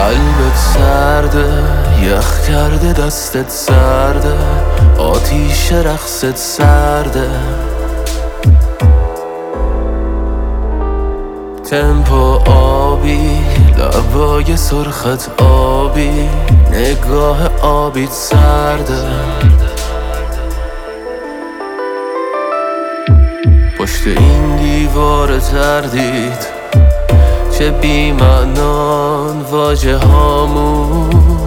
قلبت سرده، یخ کرده دستت سرده، آتیش رقصت سرده، تمپو آبی، لبای سرخت آبی، نگاه آبیت سرده، پشت این دیوار تردید چه بی‌معنان واژه هامون،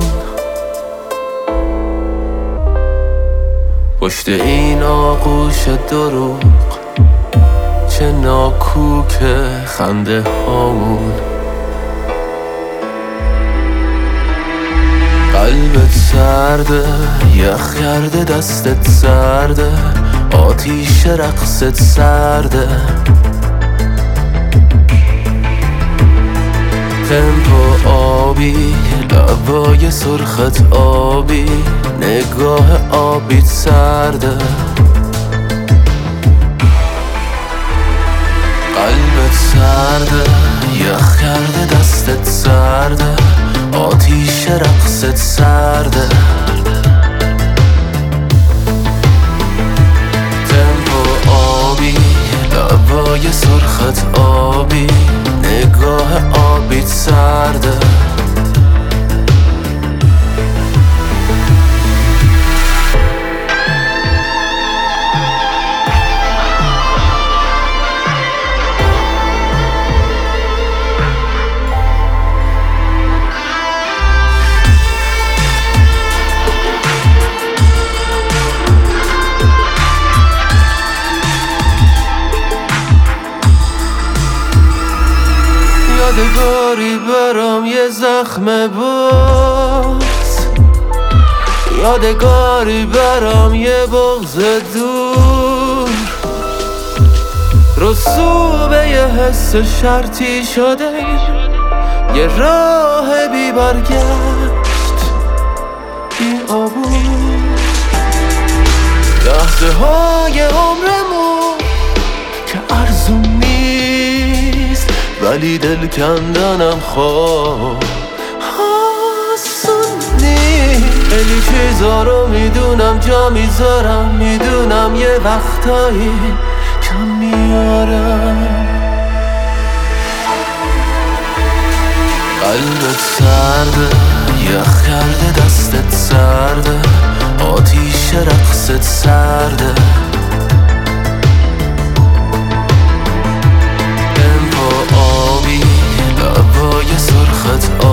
پشت این آغوش دروغ چه ناکوک خنده هامون. قلبت سرده، یخ کرده دستت سرده، آتیش رقصت سرده، تمپو آبی، لبای سرخت آبی، نگاه آبیت سرده، قلبت سرده، یخ کرده دستت سرده، آتیش رقصت سرده، تمپو آبی، لبای سرخت آبی، نگاه آبیت سرده. یادگاری برام یه زخم باز، یادگاری برام یه بغض دور، رسوب یه حس شرطی شده، یه راه بی برگشت بی عبور، لحظه های عمرمون که ارزون نیست ولی دل کندنم خواب آسون نیست. خیلی چیزا رو میدونم جا میذارم، میدونم یه وقتایی کم میارم. قلبت سرده، یخ کرده دستت سرده، آتیش رقصت سرده، تمپو آبی، لبای سرخت